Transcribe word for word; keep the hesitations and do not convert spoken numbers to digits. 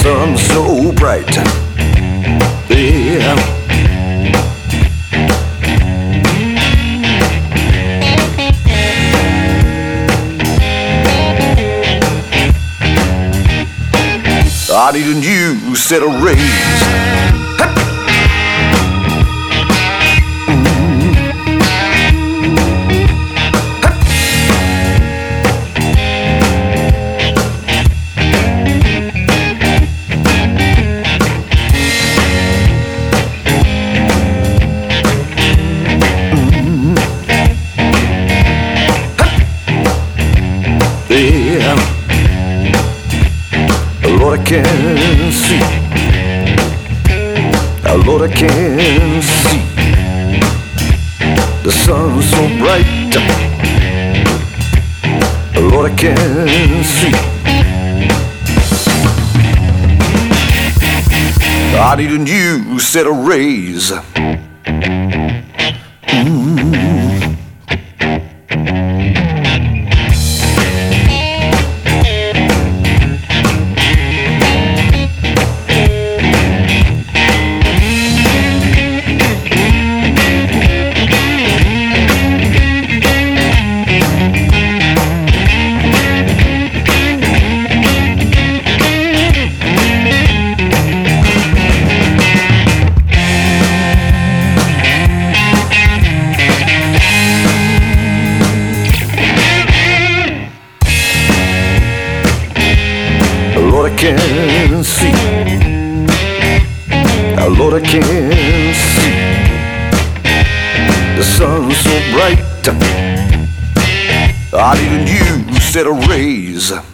sun so bright. Yeah. I need a new set of rays. Yeah, Lord, I can see. Lord, I can see. The sun's so bright. Lord, I can see. I need a new set of rays. Lord, I can see. Lord, I can see. The sun's so bright. I need a new set of rays.